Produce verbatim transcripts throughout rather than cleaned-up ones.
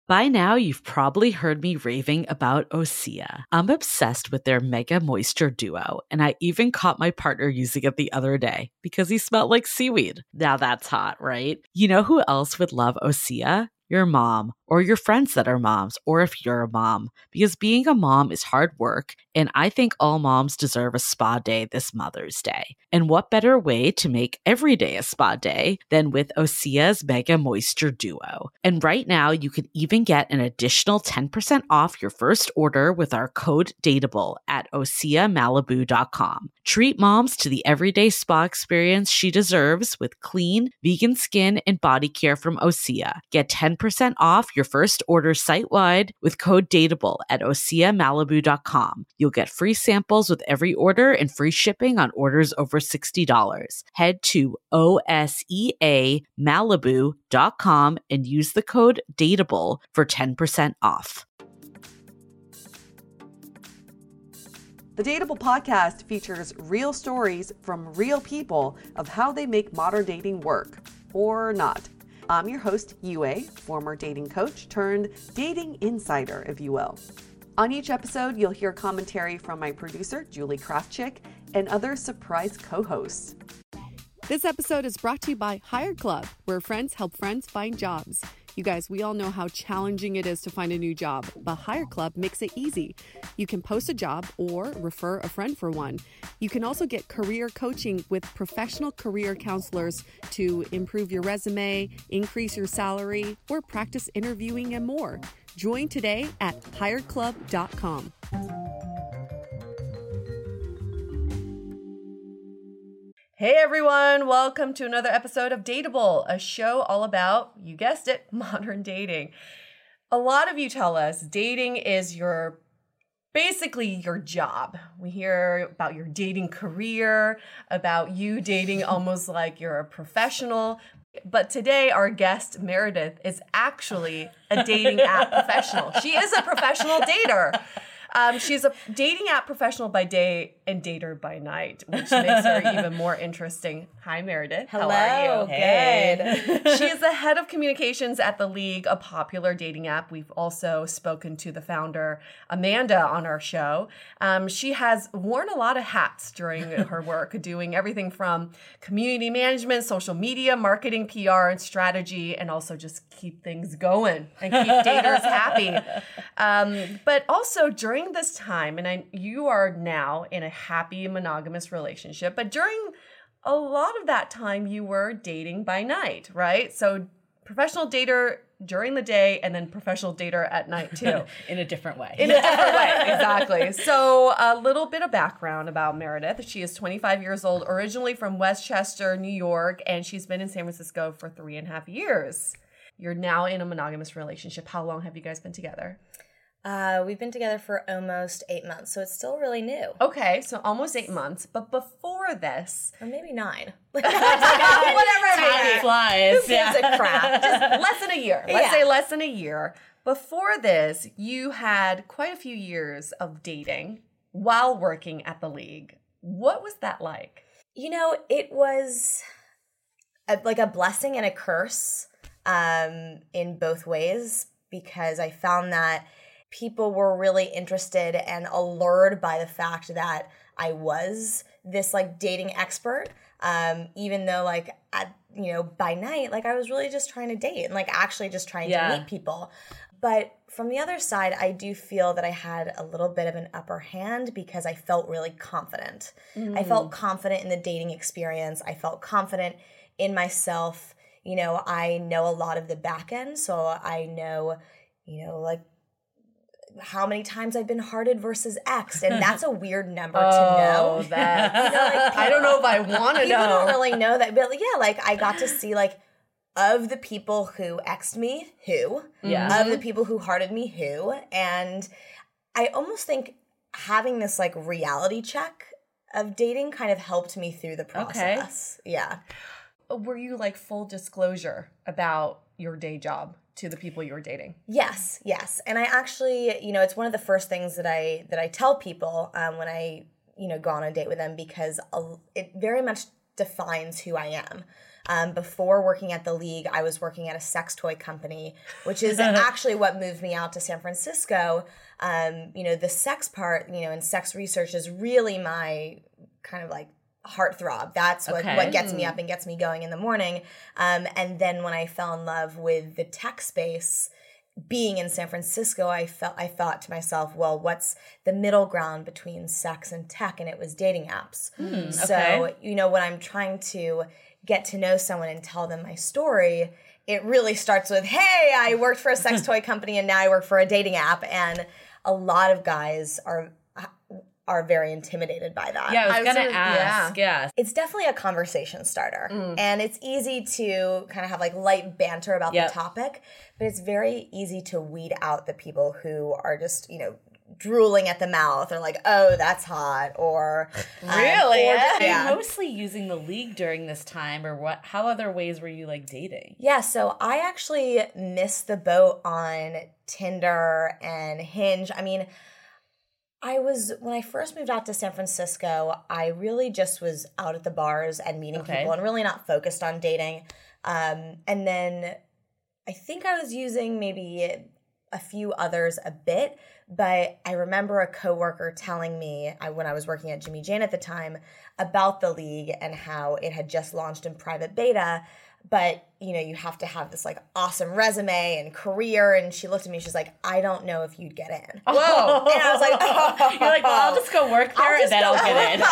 By now, you've probably heard me raving about Osea. I'm obsessed with their Mega Moisture Duo, and I even caught my partner using it the other day because he smelled like seaweed. Now that's hot, right? You know who else would love Osea? Your mom, or your friends that are moms, or if you're a mom, because being a mom is hard work, and I think all moms deserve a spa day this Mother's Day. And what better way to make every day a spa day than with Osea's Mega Moisture Duo? And right now, you can even get an additional ten percent off your first order with our code DATEABLE at osea malibu dot com. Treat moms to the everyday spa experience she deserves with clean, vegan skin and body care from Osea. Get ten percent off your first order site-wide with code DATEABLE at osea malibu dot com. You'll get free samples with every order and free shipping on orders over sixty dollars. Head to osea malibu dot com and use the code DATEABLE for ten percent off. The Dateable podcast features real stories from real people of how they make modern dating work, or not. I'm your host, Yue, former dating coach turned dating insider, if you will. On each episode, you'll hear commentary from my producer, Julie Kraftchick, and other surprise co-hosts. This episode is brought to you by Hired Club, where friends help friends find jobs. You guys, we all know how challenging it is to find a new job, but Hired Club makes it easy. You can post a job or refer a friend for one. You can also get career coaching with professional career counselors to improve your resume, increase your salary, or practice interviewing and more. Join today at hired club dot com. Hey everyone, welcome to another episode of Dateable, a show all about, you guessed it, modern dating. A lot of you tell us dating is your, basically your job. We hear about your dating career, about you dating almost like you're a professional. But today our guest, Meredith, is actually a dating app professional. She is a professional dater. Um, she's a dating app professional by day and dater by night, which makes her even more interesting. Hi, Meredith. Hello. How are you? Hey. Good. She is the head of communications at The League, a popular dating app. We've also spoken to the founder, Amanda, on our show. Um, she has worn a lot of hats during her work, doing everything from community management, social media, marketing, P R, and strategy, and also just keep things going and keep daters happy. Um, but also during this time, and I, you are now in a happy monogamous relationship, but during a lot of that time you were dating by night, right? So professional dater during the day and then professional dater at night too. In a different way. In a different way, exactly. So a little bit of background about Meredith. She is twenty-five years old, originally from Westchester, New York, and she's been in San Francisco for three and a half years. You're now in a monogamous relationship. How long have you guys been together? Uh, we've been together for almost eight months, so it's still really new. Okay, so almost eight months. But before this... Or maybe nine. Whatever Time flies. Who gives a crap? Just less than a year. Let's Yeah. say less than a year. Before this, you had quite a few years of dating while working at The League. What was that like? You know, it was a, like a blessing and a curse um, in both ways, because I found that people were really interested and allured by the fact that I was this like dating expert, um, even though like at, you know, by night, like I was really just trying to date and like actually just trying Yeah. to meet people. But from the other side, I do feel that I had a little bit of an upper hand because I felt really confident. Mm. I felt confident in the dating experience. I felt confident in myself. You know, I know a lot of the back end, so I know, you know, like how many times I've been hearted versus X'd, and that's a weird number oh, to know. That You know, like, I don't know if I want to people know. don't really know that, but yeah, like I got to see like of the people who X'd me, who, Yeah. of the people who hearted me, who, and I almost think having this like reality check of dating kind of helped me through the process. Okay. Yeah. Were you like full disclosure about your day job to the people you were dating? Yes, yes. And I actually, you know, it's one of the first things that I that I tell people um, when I, you know, go on a date with them, because it very much defines who I am. Um, before working at the League, I was working at a sex toy company, which is actually what moved me out to San Francisco. Um, you know, the sex part, you know, and sex research is really my kind of like heartthrob. That's what, Okay. what gets me up and gets me going in the morning. Um, and then when I fell in love with the tech space, being in San Francisco, I felt I thought to myself, well, what's the middle ground between sex and tech? And it was dating apps. Mm, so, okay. you know, when I'm trying to get to know someone and tell them my story, it really starts with, hey, I worked for a sex toy company and now I work for a dating app. And a lot of guys are are very intimidated by that. Yeah, I was, I was gonna gonna- ask. Yeah. It's definitely a conversation starter. Mm. And it's easy to kind of have like light banter about Yep. the topic, but it's very easy to weed out the people who are just, you know, drooling at the mouth or like, oh, that's hot, or um, Really? or- Are you yeah. mostly using the League during this time, or what? How other ways were you like dating? Yeah, so I actually missed the boat on Tinder and Hinge. I mean, I was, when I first moved out to San Francisco, I really just was out at the bars and meeting Okay. people and really not focused on dating. Um, and then I think I was using maybe a few others a bit, but I remember a coworker telling me I, when I was working at Jimmy Jane at the time about the League and how it had just launched in private beta. But, you know, you have to have this like awesome resume and career. And she looked at me, she's like, I don't know if you'd get in. Whoa! And I was like, oh. You're like, well, I'll just go work there and just then go I'll get in.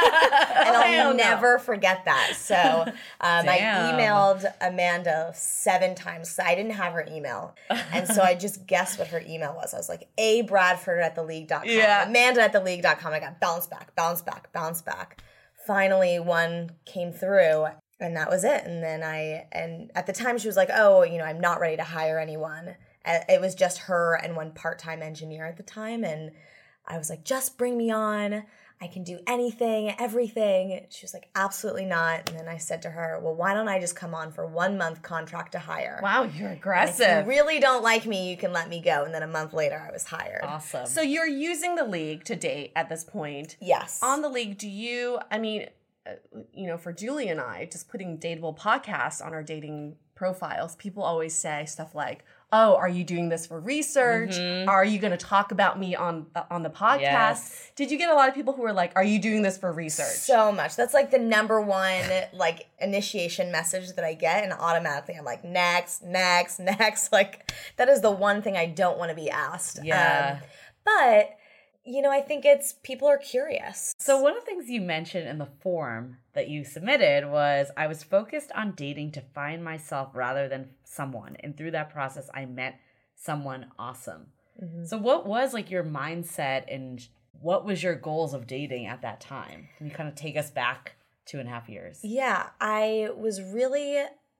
And Hell I'll no. never forget that. So um, I Damn. emailed Amanda seven times. So I didn't have her email. And so I just guessed what her email was. I was like, A Bradford at the league dot com. Yeah. Amanda at the league dot com. I got bounce back, bounce back, bounce back. Finally, one came through. And that was it. And then I, and at the time she was like, oh, you know, I'm not ready to hire anyone. Uh, It was just her and one part-time engineer at the time. And I was like, just bring me on. I can do anything, everything. She was like, absolutely not. And then I said to her, well, why don't I just come on for one month contract to hire? Wow, you're If aggressive. you really don't like me, you can let me go. And then a month later, I was hired. Awesome. So you're using the League to date at this point. Yes. On the League, do you, I mean, uh, you know, for Julie and I, just putting dateable podcasts on our dating profiles, people always say stuff like, oh, are you doing this for research? Are you going to talk about me on uh, on the podcast? Yes. Did you get a lot of people who were like, are you doing this for research? So much. That's like the number one like initiation message that I get, and automatically I'm like, next, next, next. Like that is the one thing I don't want to be asked. Yeah. Um, but you know, I think it's people are curious. So one of the things you mentioned in the form that you submitted was, I was focused on dating to find myself rather than someone. And through that process, I met someone awesome. Mm-hmm. So what was like your mindset and what was your goals of dating at that time? Can you kind of take us back two and a half years? Yeah, I was really,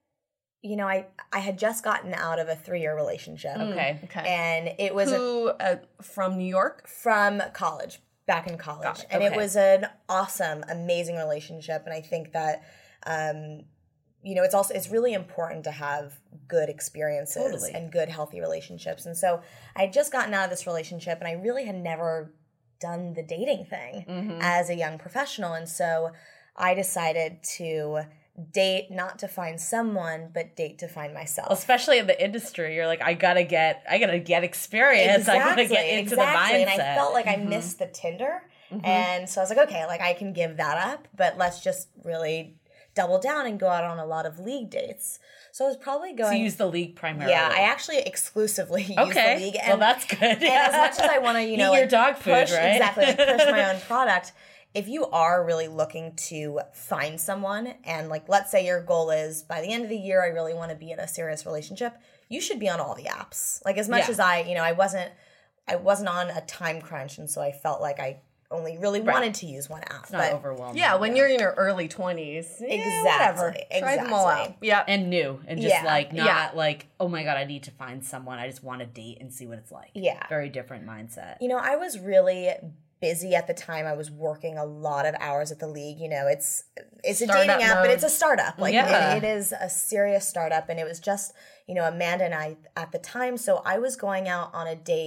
you know, I I had just gotten out of a three-year relationship. Okay. Okay. And it was a Who, uh, from New York? from college, back in college. Got it. And it Okay. was an awesome, amazing relationship. And I think that, um, you know, it's also, it's really important to have good experiences Totally. and good, healthy relationships. And so I had just gotten out of this relationship and I really had never done the dating thing Mm-hmm. as a young professional. And so I decided to date not to find someone, but date to find myself. Especially in the industry, you're like, I gotta get, I gotta get experience. I gotta get into the mindset. And I felt like I missed the Tinder. And so I was like, okay, like I can give that up, but let's just really double down and go out on a lot of league dates. So I was probably going. So you use the League primarily. Yeah, I actually exclusively use Okay. the league. Well, that's good. And as much as I want to, you know, Eat your like, dog food, push, right? exactly, like push my own product. If you are really looking to find someone, and like, let's say your goal is by the end of the year, I really want to be in a serious relationship, you should be on all the apps. Like as much Yeah. as I, you know, I wasn't, I wasn't on a time crunch, and so I felt like I only really wanted to use one app. It's not but overwhelming. Yeah, when you're in your early twenties. Yeah, Exactly, whatever. Try them all exactly. out. Yeah. And new. And just Yeah, like, not yeah. like, oh my God, I need to find someone. I just want to date and see what it's like. Yeah. Very different mindset. You know, I was really busy at the time. I was working a lot of hours at the league. You know, it's it's a Startup dating app, mode. but it's a startup. Like Yeah. it, it is a serious startup. And it was just, you know, Amanda and I at the time. So I was going out on a date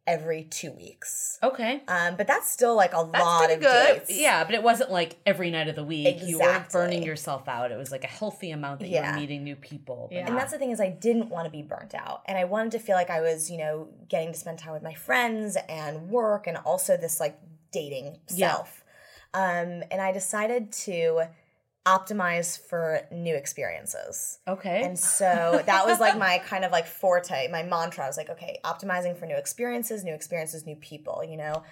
every two weeks. Okay. Um, but that's still like a That's lot pretty of good. dates. Yeah, but it wasn't like every night of the week. You weren't Exactly. burning yourself out. It was like a healthy amount that you Yeah. were meeting new people. but Yeah. And that's the thing is I didn't want to be burnt out. And I wanted to feel like I was, you know, getting to spend time with my friends and work and also this like dating Yeah. self. Um, and I decided to optimize for new experiences. Okay. And so that was like my kind of like forte, my mantra. I was like, okay, optimizing for new experiences, new experiences, new people. You know,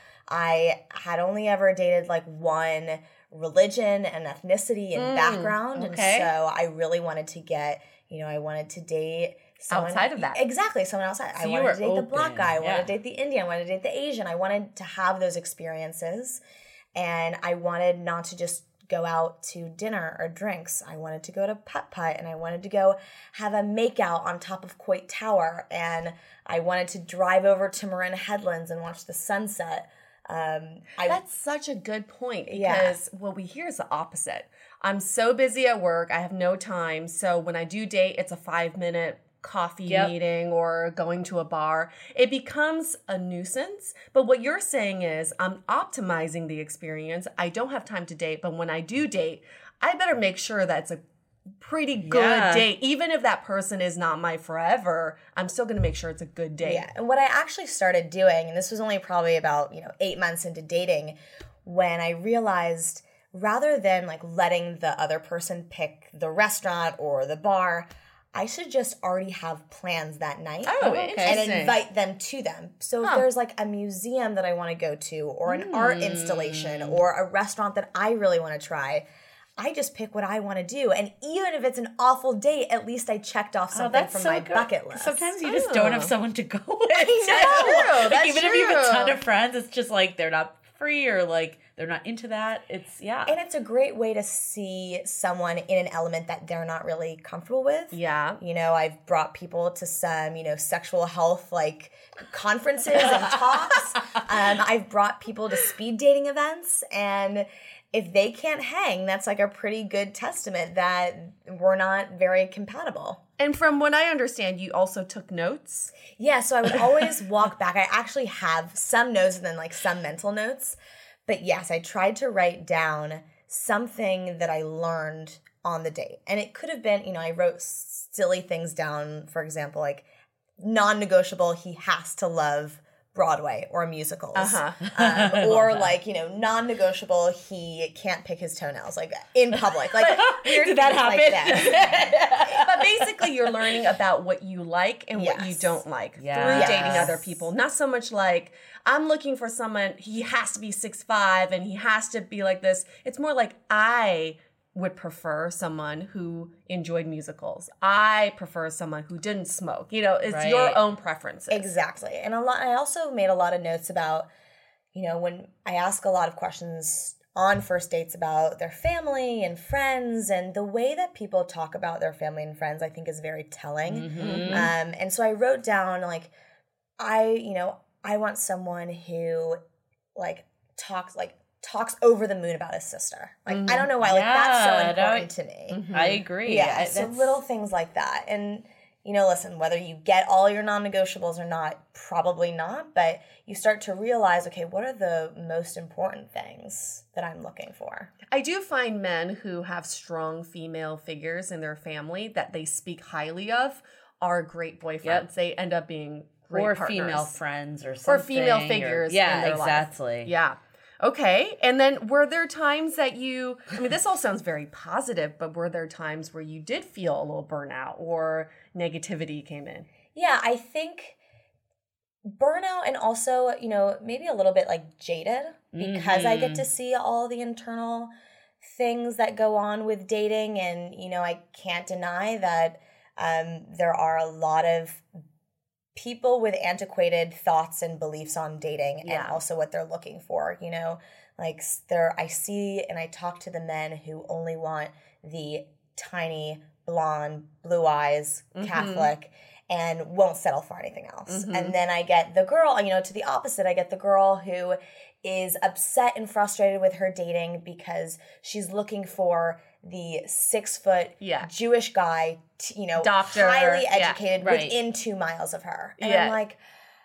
I had only ever dated like one religion and ethnicity and Mm, background. okay. And so I really wanted to get, you know, I wanted to date someone Outside of that. Exactly, someone outside. So I you wanted were to date the black open, guy. I wanted yeah. to date the Indian. I wanted to date the Asian. I wanted to have those experiences. And I wanted not to just go out to dinner or drinks. I wanted to go to putt-putt and I wanted to go have a makeout on top of Coit Tower. And I wanted to drive over to Marin Headlands and watch the sunset. Um, I, That's such a good point Yeah. because what we hear is the opposite. I'm so busy at work, I have no time. So when I do date, it's a five minute coffee Yep. meeting or going to a bar. It becomes a nuisance. But what you're saying is I'm optimizing the experience. I don't have time to date, but when I do date, I better make sure that it's a pretty good Yeah. date. Even if that person is not my forever, I'm still going to make sure it's a good date. Yeah, and what I actually started doing, and this was only probably about, you know, eight months into dating, when I realized rather than like letting the other person pick the restaurant or the bar, I should just already have plans that night. Oh, okay. And Interesting. invite them to them. So if Huh. there's like a museum that I want to go to or an art installation or a restaurant that I really want to try, I just pick what I want to do. And even if it's an awful date, at least I checked off something from my good. bucket list. Sometimes you just Oh. don't have someone to go with. know. Like, That's even if you have a true. ton of friends, it's just like they're not free or like they're not into that. It's yeah. And it's a great way to see someone in an element that they're not really comfortable with. Yeah. You know, I've brought people to some, you know, sexual health like conferences and talks. Um, I've brought people to speed dating events. And if they can't hang, that's like a pretty good testament that we're not very compatible. And from what I understand, you also took notes. Yeah, so I would always walk back. I actually have some notes and then like some mental notes. But yes, I tried to write down something that I learned on the date. And it could have been, you know, I wrote silly things down, for example, like non-negotiable, he has to love Broadway or musicals. Uh-huh. Um, or like, you know, non-negotiable, he can't pick his toenails, like in public. Like, weird Did that things like happen? that. But basically, you're learning about what you like and what you Yes. don't like Yes. through dating Yes. other people. Not so much like, I'm looking for someone, he has to be six five and he has to be like this. It's more like, I would prefer someone who enjoyed musicals. I prefer someone who didn't smoke. You know, it's Right. your own preferences. Exactly. And a lot I also made a lot of notes about, you know, when I ask a lot of questions on first dates about their family and friends, and the way that people talk about their family and friends I think is very telling. Mhm. Um and so I wrote down like I, you know, I want someone who like talks like talks over the moon about his sister. Like I don't know why, like that's so Yeah, important that- to me. I agree. Yeah, I- so that's- little things like that. And, you know, listen, whether you get all your non-negotiables or not, probably not, but you start to realize, okay, what are the most important things that I'm looking for? I do find men who have strong female figures in their family that they speak highly of are great boyfriends. Yep. They end up being great or partners. female friends or Or something. female or- figures yeah, in their life. exactly. Yeah. Okay. And then were there times that you, I mean, this all sounds very positive, but were there times where you did feel a little burnout or negativity came in? Yeah, I think burnout and also, you know, maybe a little bit like jaded because I get to see all the internal things that go on with dating. And, you know, I can't deny that um, there are a lot of people with antiquated thoughts and beliefs on dating Yeah. and also what they're looking for, you know, like s- there I see and I talk to the men who only want the tiny blonde blue eyes Catholic and won't settle for anything else. And then I get the girl, you know, to the opposite, I get the girl who is upset and frustrated with her dating because she's looking for the six foot Yeah. Jewish guy, t- you know, Doctor, highly yeah, educated right. within two miles of her. And Yeah. I'm like,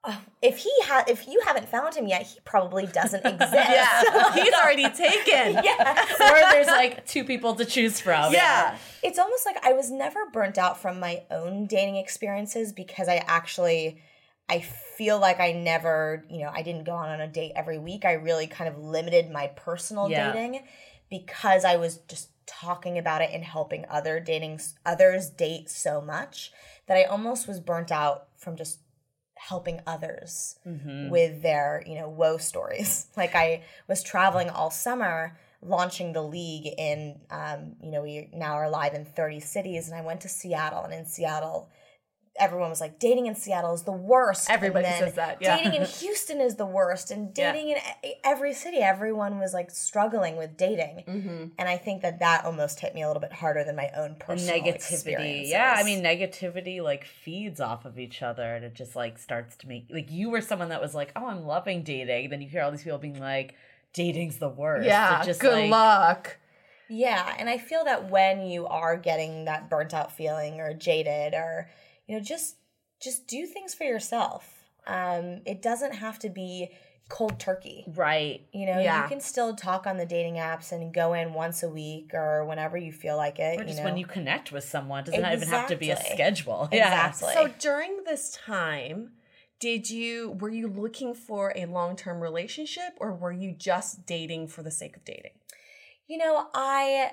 If he ha- if you haven't found him yet, he probably doesn't exist. Yeah, he's already taken. Yeah. Or there's like two people to choose from. Yeah. It's almost like I was never burnt out from my own dating experiences because I actually, I feel like I never, you know, I didn't go on, on a date every week. I really kind of limited my personal Yeah. dating because I was just talking about it and helping other dating others date so much that I almost was burnt out from just helping others Mm-hmm. with their, you know, woe stories. Like I was traveling all summer launching the league in, um, you know, we now are live in thirty cities, and I went to Seattle, and in Seattle, everyone was like, dating in Seattle is the worst. Everybody and then says that, yeah. Dating in Houston is the worst, and dating in e- every city, everyone was like struggling with dating. Mm-hmm. And I think that that almost hit me a little bit harder than my own personal Negativity. experiences. Yeah, I mean, negativity like feeds off of each other, and it just like starts to make like you were someone that was like, oh, I'm loving dating. Then you hear all these people being like, dating's the worst. Yeah, It just, good like, luck. Yeah, and I feel that when you are getting that burnt out feeling or jaded or, you know, just just do things for yourself. Um, it doesn't have to be cold turkey. Right. You know, Yeah. you can still talk on the dating apps and go in once a week or whenever you feel like it. Or just you know? when you connect with someone, it doesn't even have to be a Exactly. schedule. Yeah. Exactly. So during this time, did you were you looking for a long-term relationship, or were you just dating for the sake of dating? You know, I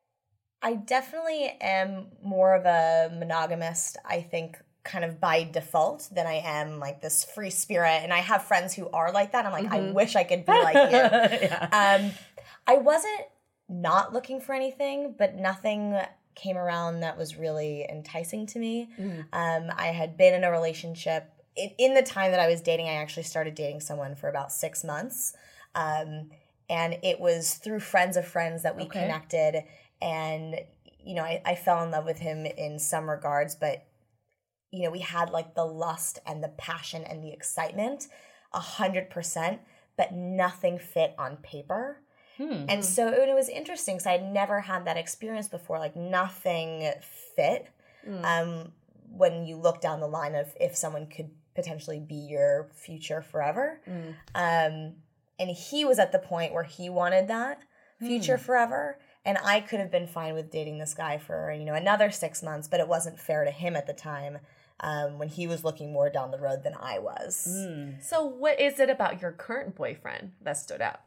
I definitely am more of a monogamist, I think, kind of by default than I am like this free spirit. And I have friends who are like that. I'm like, I wish I could be like you. Yeah. Um, I wasn't not looking for anything, but nothing came around that was really enticing to me. Um, I had been in a relationship. In, in the time that I was dating, I actually started dating someone for about six months. Um, and it was through friends of friends that we Okay. connected. And, you know, I, I fell in love with him in some regards, but, you know, we had like the lust and the passion and the excitement a hundred percent, but nothing fit on paper. Hmm. And so it was interesting because I had never had that experience before. Like nothing fit. Um, when you look down the line of if someone could potentially be your future forever. Um, and he was at the point where he wanted that future forever. And I could have been fine with dating this guy for, you know, another six months, but it wasn't fair to him at the time um, when he was looking more down the road than I was. So what is it about your current boyfriend that stood out?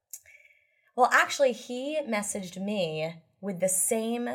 Well, actually, he messaged me with the same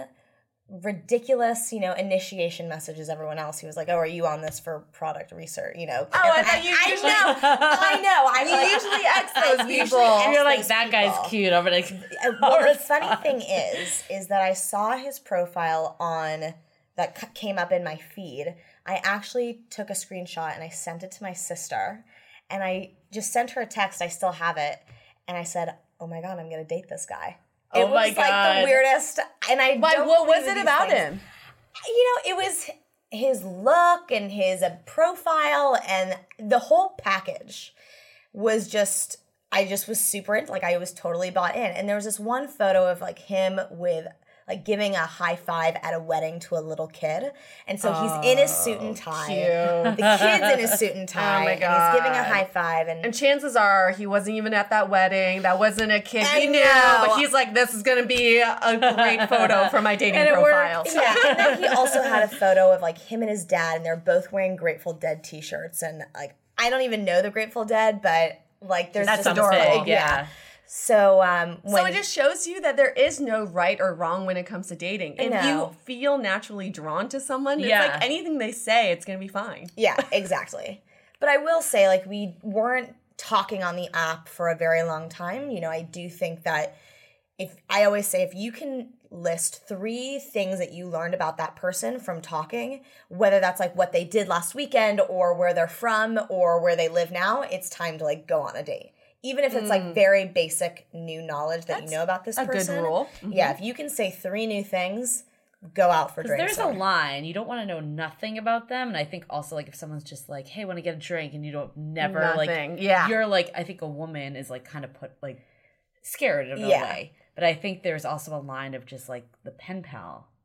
ridiculous, you know, initiation message as everyone else. He was like, "Oh, are you on this for product research?" You know. Oh, I thought you I usually- know. I know. I You usually X those I usually people. X You're like, those that guy's people. cute. I'm gonna. Uh, Well, the funny thing is, is that I saw his profile on that c- came up in my feed. I actually took a screenshot and I sent it to my sister, and I just sent her a text. I still have it, and I said, "Oh my god, I'm gonna date this guy." It Oh was my like God. the weirdest, and I Why, don't what was believe it in these about things. him? You know, it was his look and his uh, profile and the whole package was just, I just was super into, like I was totally bought in. And there was this one photo of like him with like giving a high five at a wedding to a little kid. And so he's in his suit and tie. Cute. The kid's in his suit and tie. Oh my And he's giving a God. high five. And, And chances are he wasn't even at that wedding. That wasn't a kid I he knew. know. But he's like, this is going to be a great photo for my dating And it profile. worked. yeah, and then he also had a photo of like him and his dad, and they're both wearing Grateful Dead t-shirts. And like, I don't even know the Grateful Dead, but like, there's That's just adorable. Big, yeah. So, um, when, So it just shows you that there is no right or wrong when it comes to dating. If No. you feel naturally drawn to someone, it's Yeah. like anything they say, it's going to be fine. yeah, exactly. But I will say, like, we weren't talking on the app for a very long time. You know, I do think that if I always say, if you can list three things that you learned about that person from talking, whether that's like what they did last weekend or where they're from or where they live now, it's time to like go on a date. Even if it's like very basic new knowledge that you know about this a good person. rule. Yeah, if you can say three new things, go out for Because drinks. there's a or- line. You don't want to know nothing about them. And I think also, like, if someone's just like, hey, want to get a drink, and you don't never, Nothing. like, Yeah. you're like, I think a woman is, like, kind of put, like, scared in a Yeah. way. But I think there's also a line of just, like, the pen pal.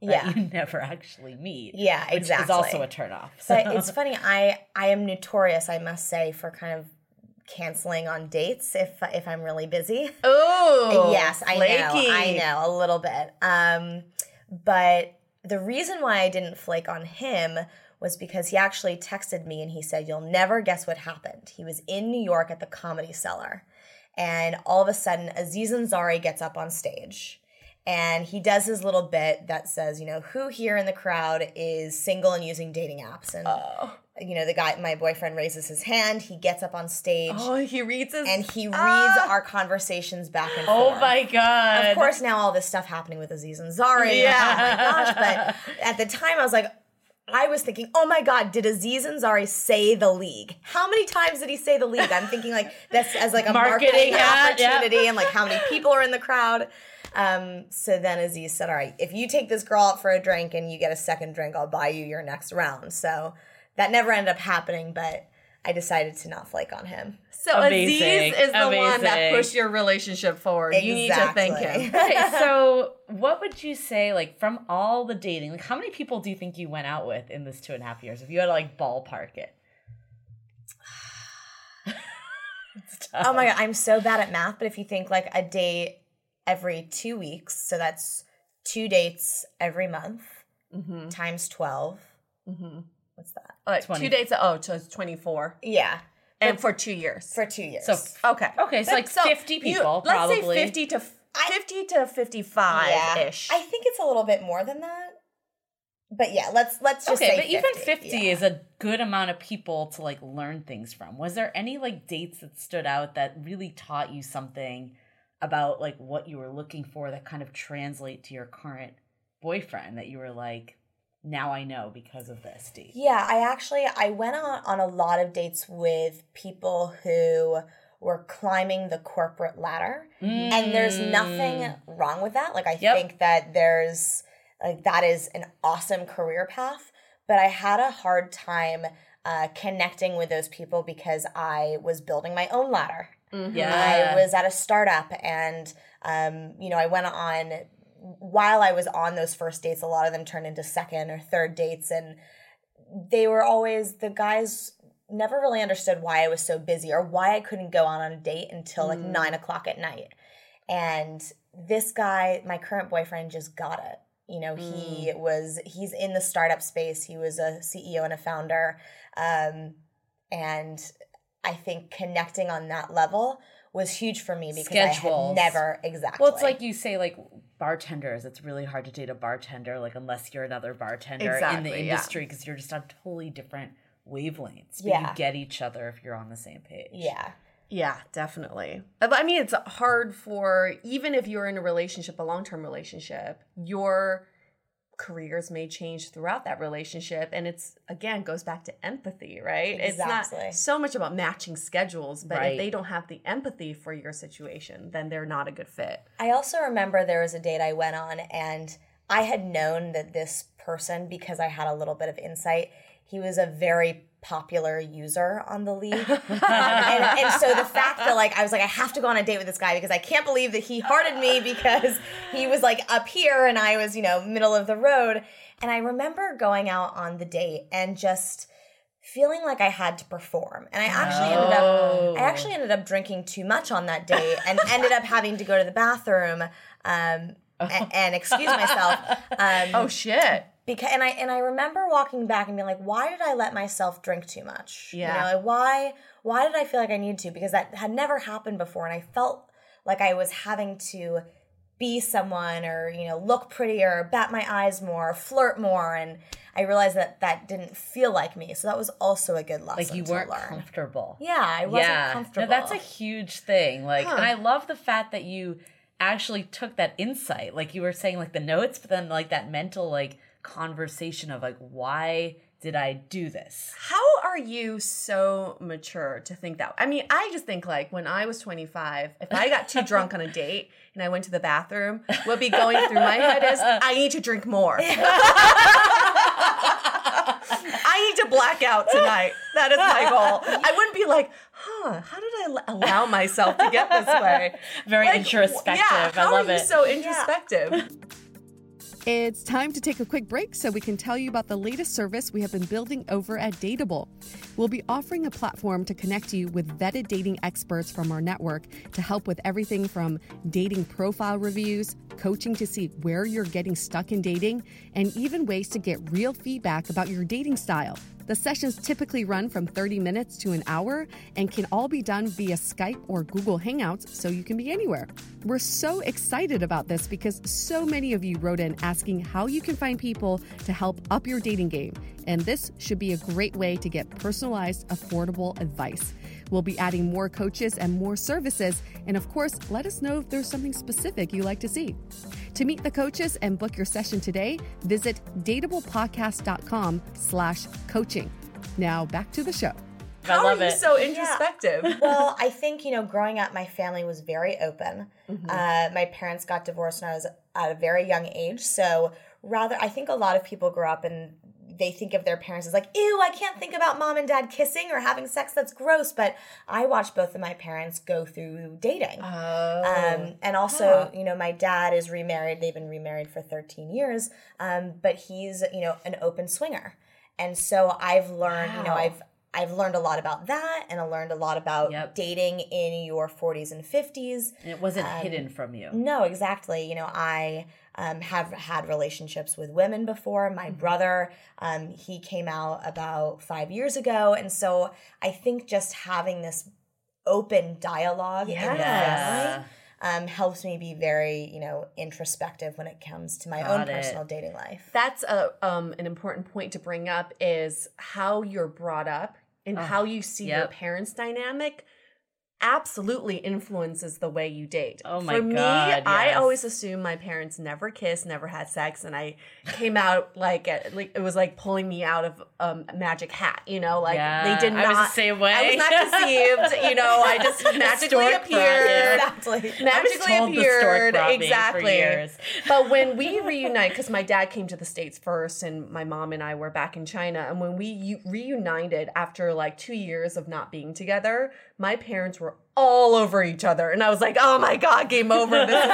Yeah. that you never actually meet. Yeah, which exactly. is also a turnoff. So. But it's funny, I, I am notorious, I must say, for kind of canceling on dates if if I'm really busy. Oh, yes, I flaky. know, I know, a little bit. Um, but the reason why I didn't flake on him was because he actually texted me and he said, "You'll never guess what happened." He was in New York at the Comedy Cellar, and all of a sudden, Aziz Ansari gets up on stage. And he does his little bit that says, you know, who here in the crowd is single and using dating apps? And, Oh. you know, the guy, my boyfriend raises his hand. He gets up on stage. Oh, he reads his... And he reads Ah. our conversations back and Oh forth. my God. Of course, now all this stuff happening with Aziz Ansari. Yeah. Oh my gosh. But at the time, I was like, I was thinking, oh my God, did Aziz Ansari say the league? How many times did he say the league? I'm thinking like that's as like a marketing, Marketing ad, yeah. opportunity and like how many people are in the crowd. Um, so then Aziz said, all right, if you take this girl out for a drink and you get a second drink, I'll buy you your next round. So that never ended up happening, but I decided to not flake on him. So Amazing. Aziz is the one that Amazing. pushed your relationship forward. You need to thank Exactly. him. Okay, so what would you say, like, from all the dating, like, how many people do you think you went out with in this two and a half years? If you had to, like, ballpark it. It's tough. Oh my God, I'm so bad at math, but if you think like a date every two weeks, so that's two dates every month Mm-hmm. times twelve. Mm-hmm. What's that? Uh, twenty. two dates, oh, so it's twenty-four. Yeah, And for two years. for two years. So, Okay. okay, so like fifty you- people, let's probably. say fifty to I- fifty to fifty-five-ish. I think it's a little bit more than that. But yeah, let's let's just Okay, say but even fifty yeah. is a good amount of people to, like, learn things from. Was there any, like, dates that stood out that really taught you something about, like, what you were looking for that kind of translate to your current boyfriend that you were like, now I know because of this date? Yeah, I actually I went on on a lot of dates with people who were climbing the corporate ladder. And there's nothing wrong with that. Like I Yep. think that there's like that is an awesome career path, but I had a hard time uh, connecting with those people because I was building my own ladder. Yeah. I was at a startup and um, you know, I went on while I was on those first dates, a lot of them turned into second or third dates, and they were always, the guys never really understood why I was so busy or why I couldn't go out on a date until like nine o'clock at night. And this guy, my current boyfriend, just got it. You know, he was, he's in the startup space. He was a C E O and a founder. Um, and I think connecting on that level was huge for me because I Schedules. had never, exactly. Well, it's like you say, like, bartenders. It's really hard to date a bartender, like, unless you're another bartender in Exactly, the yeah. industry because you're just on totally different wavelengths. But Yeah. you get each other if you're on the same page. Yeah. Yeah, definitely. I mean, it's hard for, even if you're in a relationship, a long-term relationship, your careers may change throughout that relationship. And it's, again, goes back to empathy, right? Exactly. It's not so much about matching schedules, but Right. if they don't have the empathy for your situation, then they're not a good fit. I also remember there was a date I went on and I had known that this person, because I had a little bit of insight, he was a very popular user on the League. um, and, and so the fact that like I was like, I have to go on a date with this guy because I can't believe that he hearted me because he was like up here and I was, you know, middle of the road. And I remember going out on the date and just feeling like I had to perform. And I actually ended up I actually ended up drinking too much on that date and ended up having to go to the bathroom um, and, and excuse myself. Um, Oh, shit. because and I and I remember walking back and being like, why did I let myself drink too much? Yeah. You know, like why why did I feel like I needed to? Because that had never happened before, and I felt like I was having to be someone or, you know, look prettier, bat my eyes more, flirt more, and I realized that that didn't feel like me. So that was also a good lesson. Like you to weren't learn. comfortable. Yeah, I wasn't yeah. comfortable. No, that's a huge thing. Like, Huh. and I love the fact that you actually took that insight. Like you were saying, like the notes, but then like that mental like conversation of like, why did I do this? How are you so mature to think that? I mean, I just think like when I was twenty-five, if I got too drunk on a date and I went to the bathroom, what would be going through my head is, I need to drink more. I need to black out tonight. That is my goal. I wouldn't be like, huh, how did I l- allow myself to get this way? Very Like, introspective. Yeah, how I love are you it. so introspective? It's time to take a quick break so we can tell you about the latest service we have been building over at Dateable. We'll be offering a platform to connect you with vetted dating experts from our network to help with everything from dating profile reviews, coaching to see where you're getting stuck in dating, and even ways to get real feedback about your dating style. The sessions typically run from thirty minutes to an hour and can all be done via Skype or Google Hangouts, so you can be anywhere. We're so excited about this because so many of you wrote in asking how you can find people to help up your dating game, and this should be a great way to get personalized, affordable advice. We'll be adding more coaches and more services, and of course, let us know if there's something specific you like to see. To meet the coaches and book your session today, visit dateablepodcast.com slash coaching. Now back to the show. How I love are you it. so introspective? Yeah. Well, I think, you know, growing up, my family was very open. Mm-hmm. Uh, my parents got divorced when I was at a very young age. So rather, I think a lot of people grow up and they think of their parents as like, ew, I can't think about mom and dad kissing or having sex. That's gross. But I watched both of my parents go through dating. Oh. Um, and also, huh. you know, my dad is remarried. They've been remarried for thirteen years. Um, but he's, you know, an open swinger. And so I've learned, wow. you know, I've I've learned a lot about that, and I learned a lot about yep. dating in your forties and fifties. And it wasn't um, hidden from you. No, exactly. You know, I um, have had relationships with women before. My mm-hmm. brother, um, he came out about five years ago. And so I think just having this open dialogue yeah. in the family um, helps me be very, you know, introspective when it comes to my Got own it. personal dating life. That's a um, an important point to bring up is how you're brought up and oh, how you see yep. your parents' dynamic absolutely influences the way you date. Oh my For me, God, yes. I always assumed my parents never kissed, never had sex, and I came out like, at, like it was like pulling me out of a um, magic hat, you know, like yeah, they did not. I was the same way. I was not conceived, you know, I just magically appeared. Exactly. Magically appeared. Exactly. For years. But when we reunite, because my dad came to the States first and my mom and I were back in China, and when we u- reunited after like two years of not being together, my parents were all over each other. And I was like, oh my God, game over. This is it.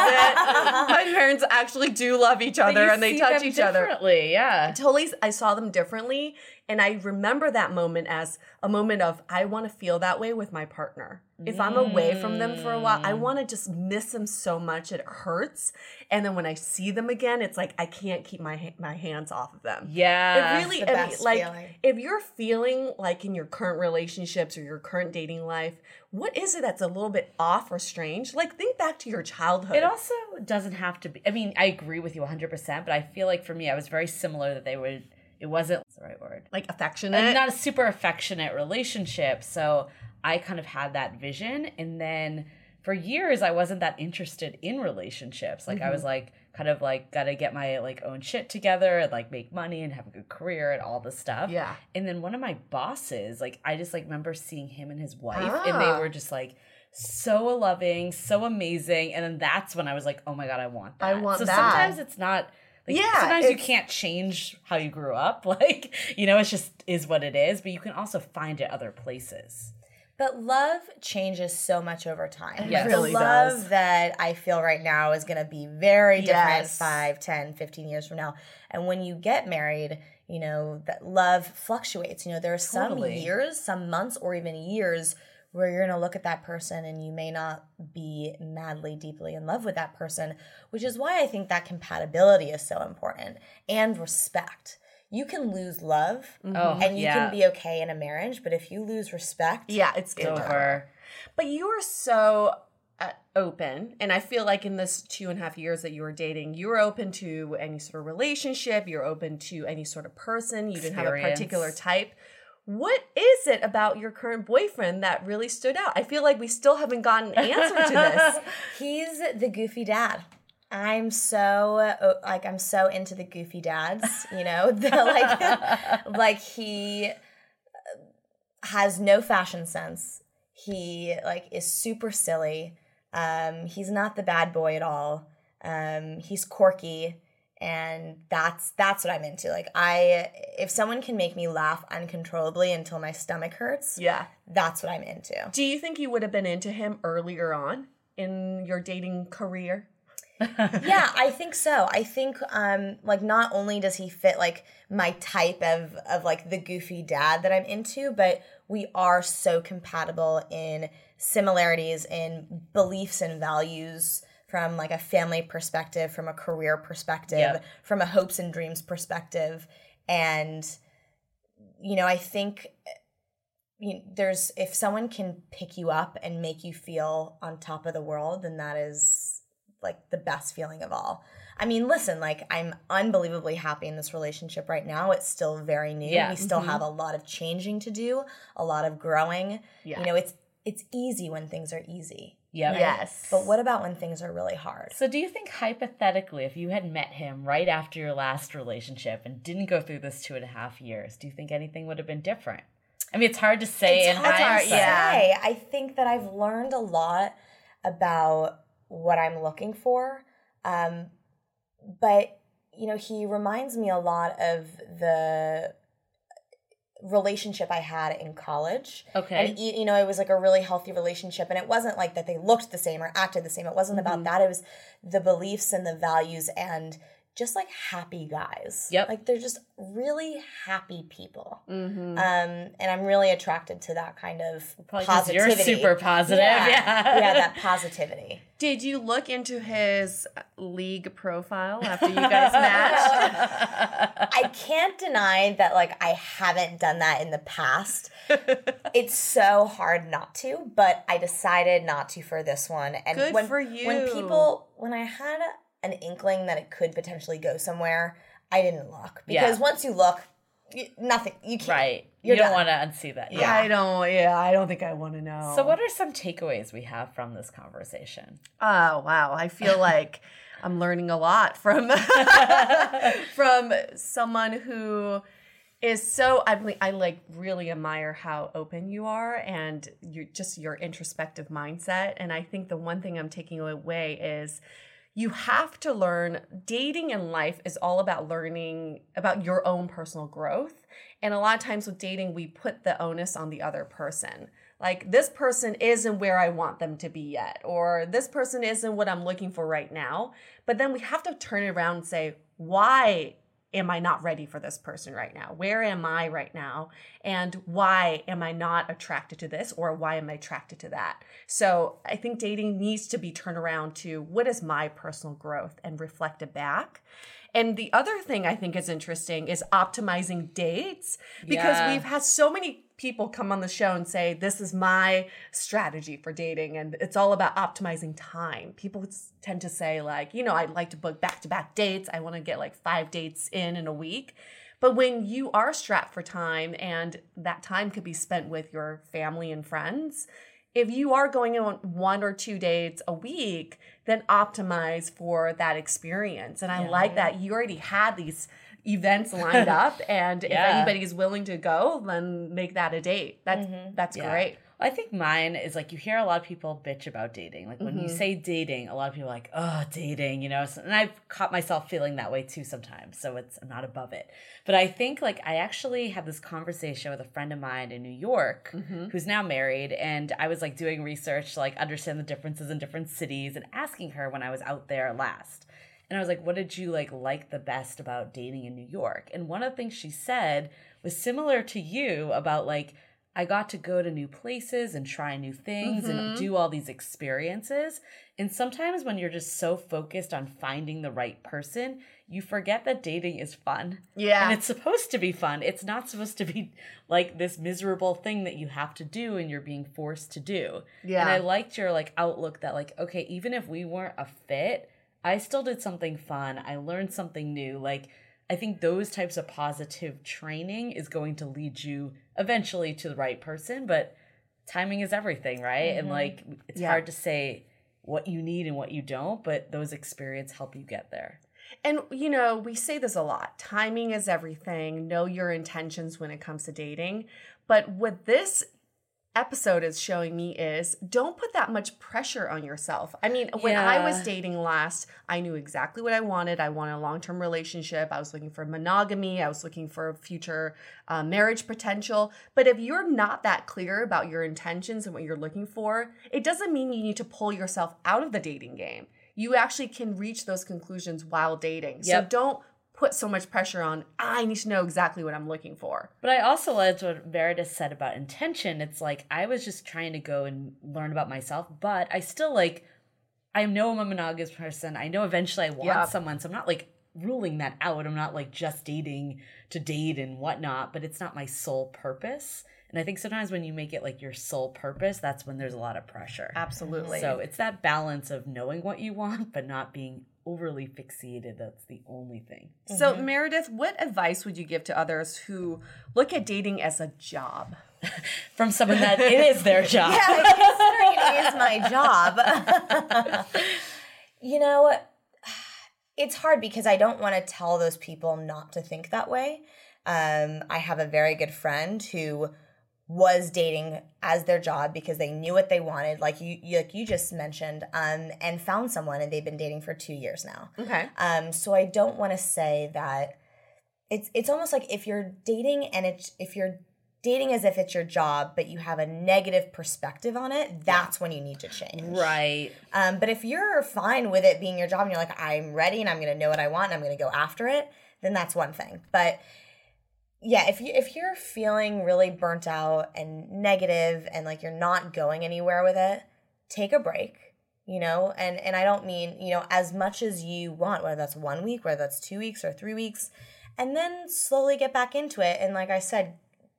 My parents actually do love each other and they touch each other. Differently, yeah. I totally, I saw them differently. And I remember that moment as a moment of, I want to feel that way with my partner. If I'm away from them for a while, I want to just miss them so much it hurts. And then when I see them again, it's like I can't keep my my hands off of them. Yeah, it really, the I mean, best like feeling. If you're feeling like in your current relationships or your current dating life, what is it that's a little bit off or strange? Like think back to your childhood. It also doesn't have to be. I mean, I agree with you one hundred percent, but I feel like for me, I was very similar that they would. It wasn't what's the right word, like affectionate, and not a super affectionate relationship. So I kind of had that vision, and then for years I wasn't that interested in relationships. Like mm-hmm. I was like kind of like gotta get my like own shit together and like make money and have a good career and all this stuff. Yeah. And then one of my bosses, like I just like remember seeing him and his wife, ah. and they were just like so loving, so amazing. And then that's when I was like, oh my God, I want that. I want so that. So sometimes it's not. Like, yeah, sometimes you can't change how you grew up. Like, you know, it's just is what it is. But you can also find it other places. But love changes so much over time. Yes. The really love does. that I feel right now is going to be very different Yes. five, ten, fifteen years from now. And when you get married, you know, that love fluctuates. You know, there are Totally. some years, some months, or even years where you're going to look at that person and you may not be madly, deeply in love with that person, which is why I think that compatibility is so important, and respect. You can lose love Oh, and you yeah. can be okay in a marriage, but if you lose respect, Yeah, it's It's good. over. But you were so uh, open, and I feel like in this two and a half years that you were dating, you were open to any sort of relationship. You're open to any sort of person. You didn't have a Experience. particular type. What is it about your current boyfriend that really stood out? I feel like we still haven't gotten an answer to this. he's the goofy dad. I'm so uh, like I'm so into the goofy dads, you know, the, like like he has no fashion sense. He like is super silly. Um, he's not the bad boy at all. Um, he's quirky, and that's that's what I'm into. Like I, if someone can make me laugh uncontrollably until my stomach hurts, Yeah. that's what I'm into. Do you think you would have been into him earlier on in your dating career? Yeah, I think so. I think um like not only does he fit like my type of of like the goofy dad that I'm into, but we are so compatible in similarities in beliefs and values from like a family perspective, from a career perspective, Yep. from a hopes and dreams perspective. And you know, I think you know, there's if someone can pick you up and make you feel on top of the world, then that is like the best feeling of all. I mean, listen, like I'm unbelievably happy in this relationship right now. It's still very new. Yeah. We still have a lot of changing to do, a lot of growing. Yeah. You know, it's it's easy when things are easy. Yep. Yes. But what about when things are really hard? So do you think hypothetically, if you had met him right after your last relationship and didn't go through this two and a half years, do you think anything would have been different? I mean, it's hard to say It's in hard to hindsight. say. I think that I've learned a lot about what I'm looking for. Um, but, you know, he reminds me a lot of the relationship I had in college. Okay. And, you know, it was like a really healthy relationship. And it wasn't like that they looked the same or acted the same. It wasn't about that. It was the beliefs and the values and just like happy guys. Yep. Like they're just really happy people. Mm-hmm. Um, and I'm really attracted to that kind of Probably 'cause positivity. you're super positive. Yeah. Yeah. Yeah, that positivity. Did you look into his league profile after you guys matched? I can't deny that, like, I haven't done that in the past. It's so hard not to, but I decided not to for this one. And Good when, for you. When people, when I had an inkling that it could potentially go somewhere, I didn't look. Because Yeah. once you look, you, nothing, you can't. Right. You're you don't done. want to unsee that. Yeah. I don't. Yeah, I don't think I want to know. So what are some takeaways we have from this conversation? Oh, wow. I feel like I'm learning a lot from from someone who is so I mean, I like really admire how open you are and you just your introspective mindset. And I think the one thing I'm taking away is you have to learn. Dating in life is all about learning about your own personal growth. And a lot of times with dating, we put the onus on the other person. Like, this person isn't where I want them to be yet, or this person isn't what I'm looking for right now. But then we have to turn it around and say, why am I not ready for this person right now? Where am I right now? And why am I not attracted to this, or why am I attracted to that? So I think dating needs to be turned around to what is my personal growth and reflect it back. And the other thing I think is interesting is optimizing dates, because Yeah. we've had so many people come on the show and say, this is my strategy for dating. And it's all about optimizing time. People tend to say like, you know, I like to book back-to-back dates. I want to get like five dates in in a week. But when you are strapped for time and that time could be spent with your family and friends, if you are going on one or two dates a week, then optimize for that experience. And I like that you already had these events lined up, and if Yeah. anybody is willing to go, then make that a date. That's that's Yeah. great. I think mine is like, you hear a lot of people bitch about dating. Like when you say dating, a lot of people are like, oh, dating, you know, so, and I've caught myself feeling that way too sometimes. So it's, I'm not above it. But I think like I actually had this conversation with a friend of mine in New York who's now married. And I was like doing research to like understand the differences in different cities and asking her when I was out there last. And I was like, what did you like like the best about dating in New York? And one of the things she said was similar to you about like, I got to go to new places and try new things and do all these experiences. And sometimes when you're just so focused on finding the right person, you forget that dating is fun. Yeah. And it's supposed to be fun. It's not supposed to be like this miserable thing that you have to do and you're being forced to do. Yeah. And I liked your like outlook that like, okay, even if we weren't a fit, I still did something fun. I learned something new. Like, I think those types of positive training is going to lead you eventually to the right person, but timing is everything, right? And like, it's Yeah. hard to say what you need and what you don't, but those experiences help you get there. And, you know, we say this a lot. Timing is everything. Know your intentions when it comes to dating. But what this episode is showing me is don't put that much pressure on yourself. I mean, when I Yeah. was dating last, I knew exactly what I wanted. I wanted a long-term relationship. I was looking for monogamy. I was looking for future uh, marriage potential. But if you're not that clear about your intentions and what you're looking for, it doesn't mean you need to pull yourself out of the dating game. you actually can reach those conclusions while dating. Yep. So don't put so much pressure on, I need to know exactly what I'm looking for. But I also liked what Meredith said about intention. It's like, I was just trying to go and learn about myself, but I still like, I know I'm a monogamous person. I know eventually I want Yeah. someone. So I'm not like ruling that out. I'm not like just dating to date and whatnot, but it's not my sole purpose. And I think sometimes when you make it like your sole purpose, that's when there's a lot of pressure. Absolutely. So it's that balance of knowing what you want, but not being overly fixated. That's the only thing. So, Meredith, what advice would you give to others who look at dating as a job? From someone that it is their job. Yeah, considering it is my job. You know, it's hard because I don't want to tell those people not to think that way. Um, I have a very good friend who was dating as their job because they knew what they wanted, like you, you like you just mentioned, um, and found someone, and they've been dating for two years now. Okay. Um, so I don't want to say that it's it's almost like if you're dating and it's if you're dating as if it's your job, but you have a negative perspective on it, that's when you need to change. Right. Um, but if you're fine with it being your job and you're like, I'm ready and I'm going to know what I want and I'm going to go after it, then that's one thing. But yeah, if you if you're feeling really burnt out and negative and like you're not going anywhere with it, take a break, you know? And and I don't mean, you know, as much as you want, whether that's one week, whether that's two weeks or three weeks, and then slowly get back into it. And like I said,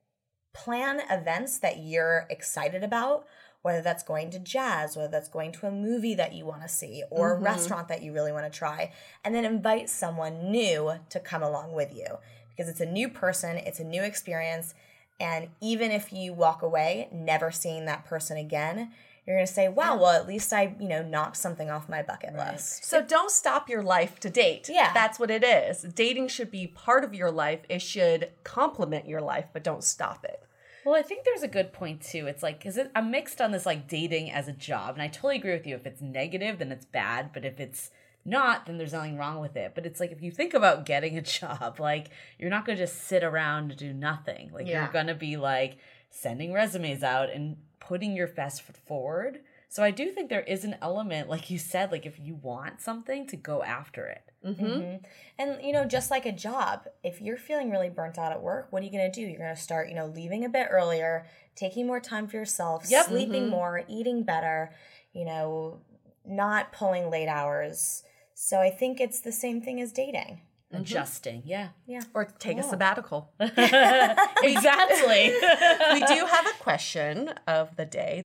plan events that you're excited about, whether that's going to jazz, whether that's going to a movie that you want to see, or Mm-hmm. a restaurant that you really want to try, and then invite someone new to come along with you. Because it's a new person, it's a new experience, and even if you walk away never seeing that person again, you're going to say, wow, well, at least I, you know, knocked something off my bucket list. So don't stop your life to date. Yeah. That's what it is. Dating should be part of your life. It should complement your life, but don't stop it. Well, I think there's a good point too. It's like, because it, I'm mixed on this like dating as a job. And I totally agree with you. If it's negative, then it's bad. But if it's not, then there's nothing wrong with it. But it's like, if you think about getting a job, like you're not going to just sit around and do nothing. Like Yeah. you're going to be like sending resumes out and putting your best foot forward. So I do think there is an element, like you said, like if you want something, to go after it. Mm-hmm. And, you know, just like a job, if you're feeling really burnt out at work, what are you going to do? You're going to start, you know, leaving a bit earlier, taking more time for yourself, Yep. sleeping more, eating better, you know, not pulling late hours. So I think it's the same thing as dating. Adjusting, yeah. Yeah. Or take a sabbatical. Exactly. We do have a question of the day.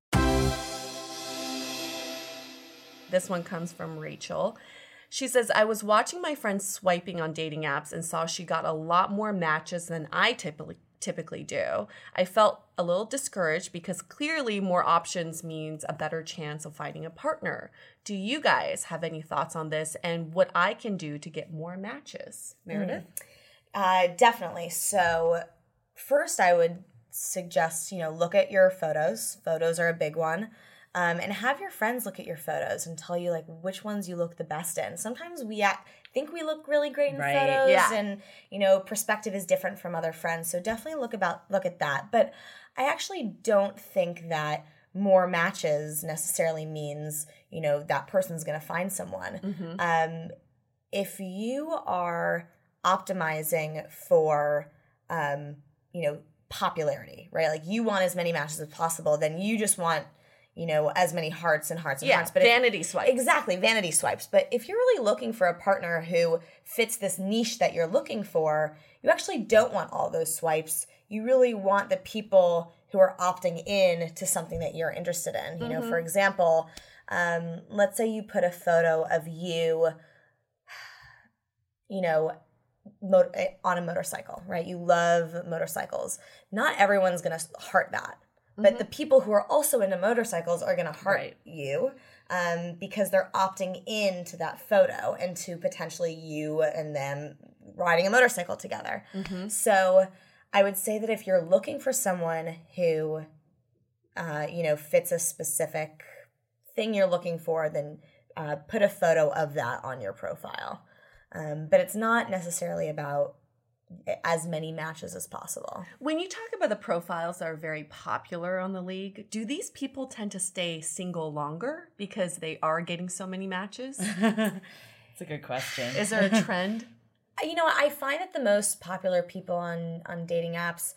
This one comes from Rachel. She says, I was watching my friend swiping on dating apps and saw she got a lot more matches than I typically typically do. I felt a little discouraged because clearly more options means a better chance of finding a partner. Do you guys have any thoughts on this and what I can do to get more matches? Meredith? Uh, definitely. So first I would suggest, you know, look at your photos. Photos are a big one. Um, and have your friends look at your photos and tell you like which ones you look the best in. Sometimes we act, think we look really great in Right. photos, Yeah. and you know, perspective is different from other friends. So definitely look about look at that. But I actually don't think that more matches necessarily means, you know, that person's going to find someone. Um, if you are optimizing for, um, you know, popularity, right? Like you want as many matches as possible, then you just want, you know, as many hearts and hearts and Yeah, hearts. But if- vanity swipes. Exactly, vanity swipes. But if you're really looking for a partner who fits this niche that you're looking for, you actually don't want all those swipes. You really want the people who are opting in to something that you're interested in. You know, for example, um, let's say you put a photo of you, you know, mo- on a motorcycle, right? You love motorcycles. Not everyone's going to heart that. But the people who are also into motorcycles are going to heart Right. you um, because they're opting into that photo and to potentially you and them riding a motorcycle together. So I would say that if you're looking for someone who, uh, you know, fits a specific thing you're looking for, then uh, put a photo of that on your profile. Um, but it's not necessarily about as many matches as possible. When you talk about the profiles that are very popular on the league, do these people tend to stay single longer because they are getting so many matches? That's a good question. Is there a trend? You know, I find that the most popular people on, on dating apps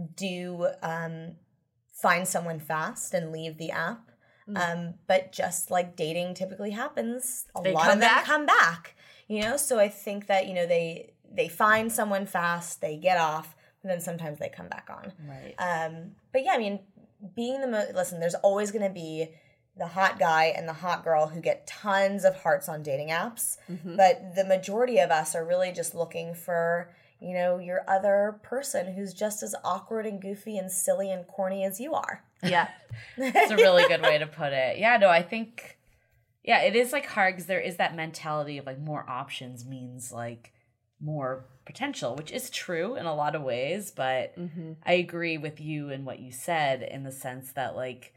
do um, find someone fast and leave the app. Mm. Um, but just like dating typically happens, a they lot come of them back? come back. You know, so I think that, you know, they they find someone fast, they get off, and then sometimes they come back on. Right. Um, but yeah, I mean, being the most, listen, there's always going to be the hot guy and the hot girl who get tons of hearts on dating apps. Mm-hmm. But the majority of us are really just looking for, you know, your other person who's just as awkward and goofy and silly and corny as you are. Yeah. That's a really good way to put it. Yeah, no, I think, yeah, it is like hard because there is that mentality of like more options means like more potential, which is true in a lot of ways. But mm-hmm. I agree with you and what you said in the sense that like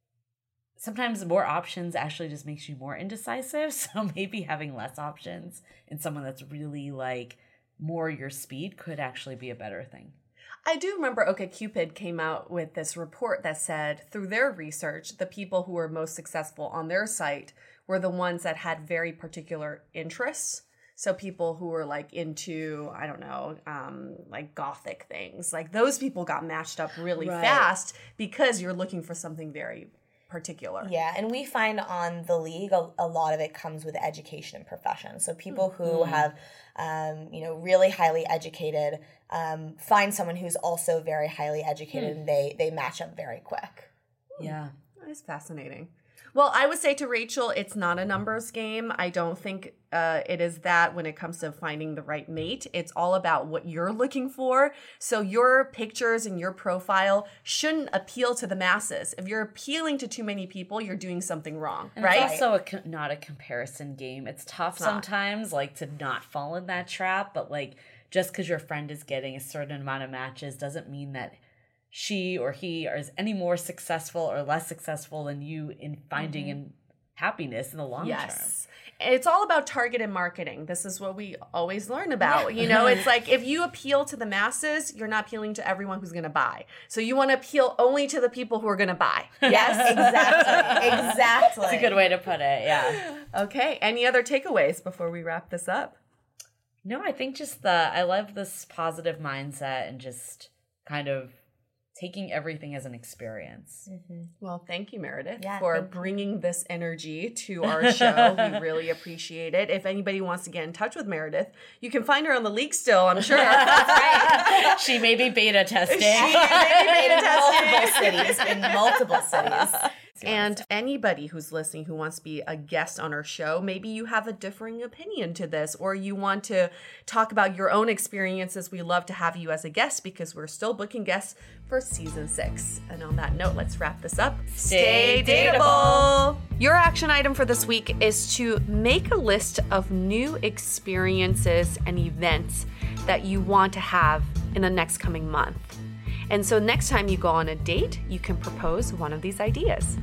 sometimes more options actually just makes you more indecisive. So maybe having less options in someone that's really like more your speed could actually be a better thing. I do remember OkCupid came out with this report that said through their research, the people who were most successful on their site were the ones that had very particular interests. So people who were like into, I don't know, um, like gothic things, like those people got matched up really Right. fast because you're looking for something very particular. Yeah, and we find on the league a, a lot of it comes with education and profession. So people who Mm-hmm. have, um, you know, really highly educated um, find someone who's also very highly educated, Hmm. and they they match up very quick. Yeah. That's fascinating. Well, I would say to Rachel, it's not a numbers game. I don't think uh, it is that when it comes to finding the right mate. It's all about what you're looking for. So your pictures and your profile shouldn't appeal to the masses. If you're appealing to too many people, you're doing something wrong, And right? it's also a, co- not a comparison game. It's tough not. sometimes, like, to not fall in that trap. But, like, just because your friend is getting a certain amount of matches doesn't mean that she or he is any more successful or less successful than you in finding mm-hmm. in happiness in the long yes. term. It's all about targeted marketing. This is what we always learn about. You know, it's like if you appeal to the masses, you're not appealing to everyone who's going to buy. So you want to appeal only to the people who are going to buy. Yes, exactly. Exactly. That's a good way to put it, yeah. Okay. Any other takeaways before we wrap this up? No, I think just the, I love this positive mindset and just kind of taking everything as an experience. Mm-hmm. Well, thank you, Meredith, yeah, for bringing this energy to our show. We really appreciate it. If anybody wants to get in touch with Meredith, you can find her on the league still, I'm sure. That's right. She may be beta testing. She may be beta testing. multiple cities, in multiple cities. And anybody who's listening who wants to be a guest on our show, maybe you have a differing opinion to this, or you want to talk about your own experiences, we love to have you as a guest because we're still booking guests for season six. And on that note, let's wrap this up. Stay dateable. Your action item for this week is to make a list of new experiences and events that you want to have in the next coming month. And so next time you go on a date, you can propose one of these ideas.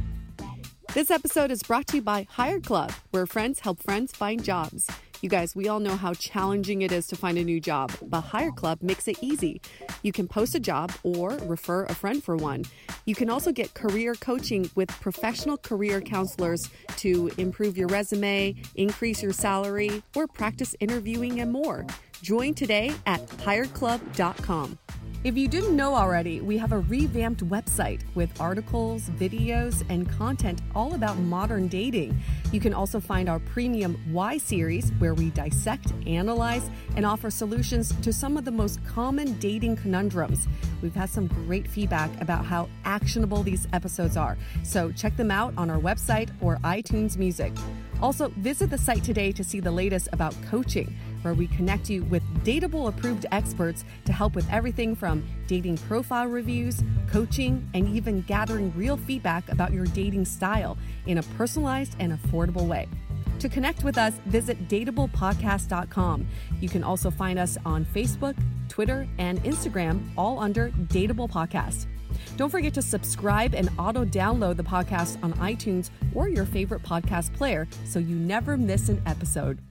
This episode is brought to you by Hired Club, where friends help friends find jobs. You guys, we all know how challenging it is to find a new job, but Hired Club makes it easy. You can post a job or refer a friend for one. You can also get career coaching with professional career counselors to improve your resume, increase your salary, or practice interviewing and more. Join today at hired club dot com. If you didn't know already, we have a revamped website with articles, videos, and content all about modern dating. You can also find our premium Why series, where we dissect, analyze, and offer solutions to some of the most common dating conundrums. We've had some great feedback about how actionable these episodes are, so check them out on our website or iTunes Music. Also, visit the site today to see the latest about coaching, where we connect you with Dateable approved experts to help with everything from dating profile reviews, coaching, and even gathering real feedback about your dating style in a personalized and affordable way. To connect with us, visit dateable podcast dot com. You can also find us on Facebook, Twitter, and Instagram, all under Dateable Podcast. Don't forget to subscribe and auto-download the podcast on iTunes or your favorite podcast player so you never miss an episode.